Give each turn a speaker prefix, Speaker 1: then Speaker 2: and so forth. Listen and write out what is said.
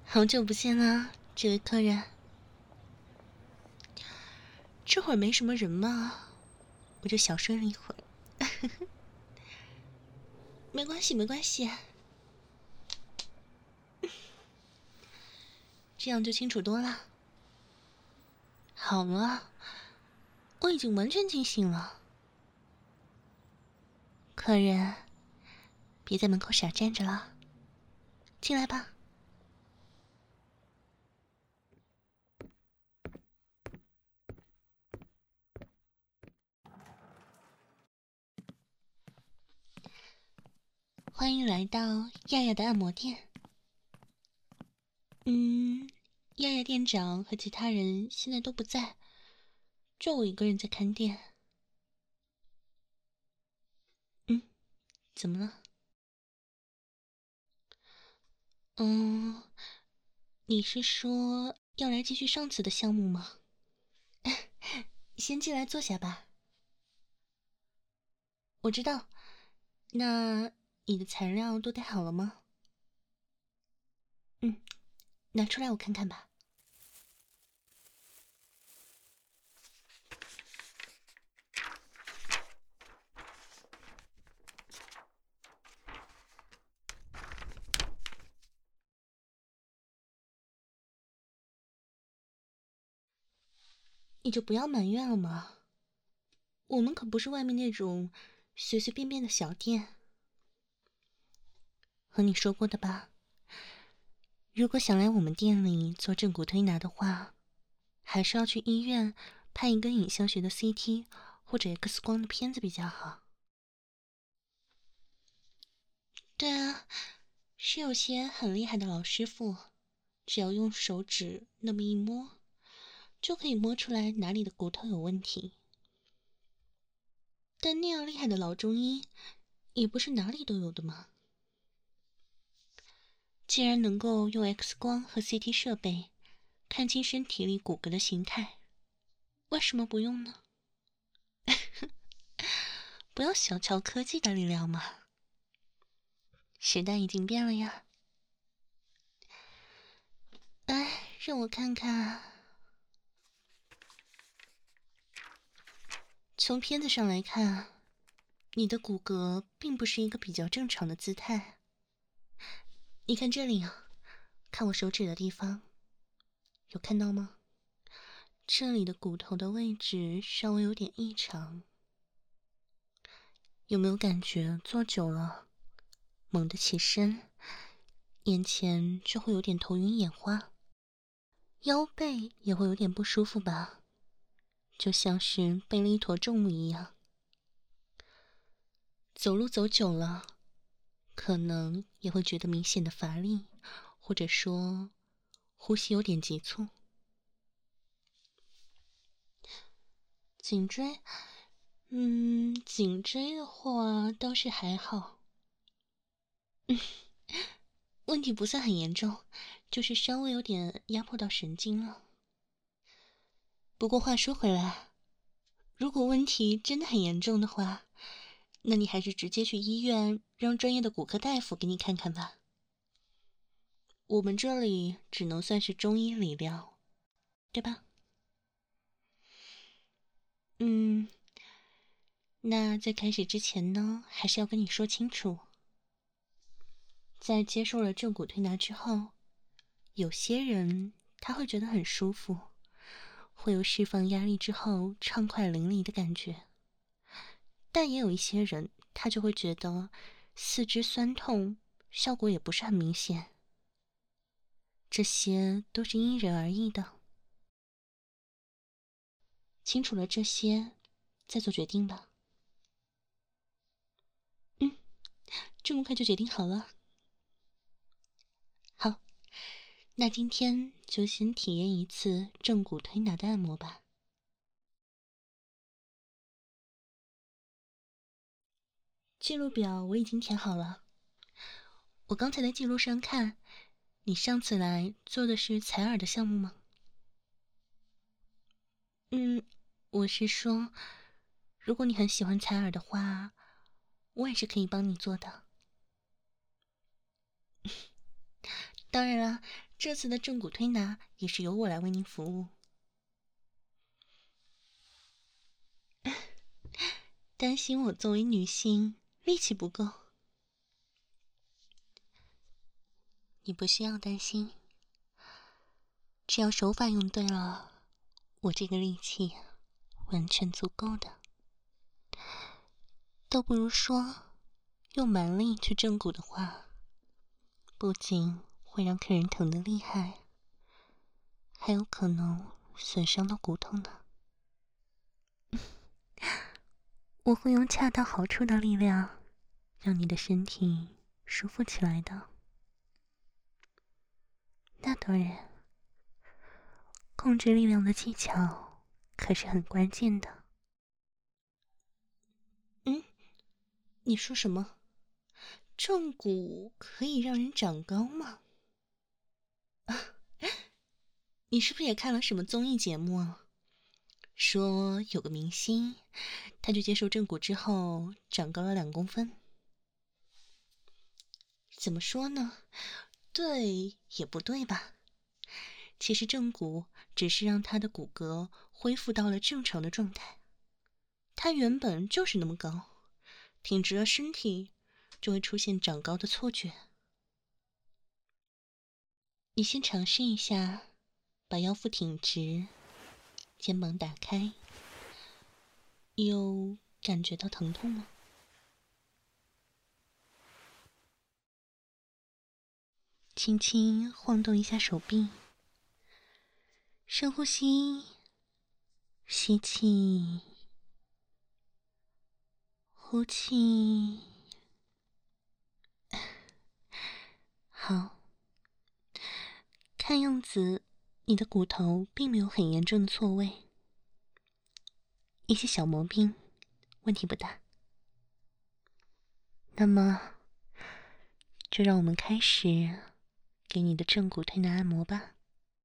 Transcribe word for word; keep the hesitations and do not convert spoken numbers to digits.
Speaker 1: 好久不见啦，这位客人。这会儿没什么人嘛，我就小睡了一会儿。没关系，没关系，这样就清楚多了。好了，我已经完全清醒了。客人，别在门口傻站着了，进来吧。欢迎来到亚亚的按摩店。嗯，亚亚店长和其他人现在都不在，就我一个人在看店。嗯，怎么了？嗯，你是说要来继续上次的项目吗？先进来坐下吧。我知道，那你的材料都带好了吗？嗯，拿出来我看看吧。你就不要埋怨了嘛，我们可不是外面那种随随便便的小店。和你说过的吧，如果想来我们店里做正骨推拿的话，还是要去医院拍一个影像学的 C T 或者 X 光的片子比较好。对啊，是有些很厉害的老师傅，只要用手指那么一摸，就可以摸出来哪里的骨头有问题。但那样厉害的老中医，也不是哪里都有的嘛。既然能够用 X 光和 C T 设备看清身体里骨骼的形态，为什么不用呢？不要小瞧科技的力量嘛，时代已经变了呀。哎，让我看看。从片子上来看，你的骨骼并不是一个比较正常的姿态。你看这里啊，看我手指的地方，有看到吗？这里的骨头的位置稍微有点异常。有没有感觉坐久了，猛地起身，眼前就会有点头晕眼花，腰背也会有点不舒服吧？就像是背了一坨重物一样。走路走久了，可能也会觉得明显的乏力，或者说呼吸有点急促。颈椎，嗯，颈椎的话倒是还好，问题不算很严重，就是稍微有点压迫到神经了。不过话说回来，如果问题真的很严重的话，那你还是直接去医院，让专业的骨科大夫给你看看吧。我们这里只能算是中医理疗，对吧？嗯，那在开始之前呢，还是要跟你说清楚，在接受了正骨推拿之后，有些人他会觉得很舒服，会有释放压力之后畅快淋漓的感觉，但也有一些人他就会觉得四肢酸痛，效果也不是很明显。这些都是因人而异的。清楚了这些，再做决定吧。嗯，这么快就决定好了？好，那今天就先体验一次正骨推拿的按摩吧。记录表我已经填好了。我刚才在记录上看，你上次来做的是采耳的项目吗？嗯，我是说，如果你很喜欢采耳的话，我也是可以帮你做的。当然了， 这次的正骨推拿也是由我来为您服务。担心我作为女性力气不够？你不需要担心，只要手法用对了，我这个力气完全足够的。倒不如说，用蛮力去正骨的话，不仅会让客人疼得厉害，还有可能损伤到骨头呢。我会用恰到好处的力量，让你的身体舒服起来的。那当然，控制力量的技巧可是很关键的。嗯，你说什么？正骨可以让人长高吗？啊，你是不是也看了什么综艺节目啊？说有个明星，他去接受正骨之后长高了两公分。怎么说呢？对也不对吧？其实正骨只是让他的骨骼恢复到了正常的状态，他原本就是那么高，挺直了身体就会出现长高的错觉。你先尝试一下，把腰腹挺直，肩膀打开，有感觉到疼痛吗？轻轻晃动一下手臂，深呼吸，吸气，呼气。好，看样子你的骨头并没有很严重的错位，一些小毛病，问题不大。那么，就让我们开始给你的正骨推拿按摩吧。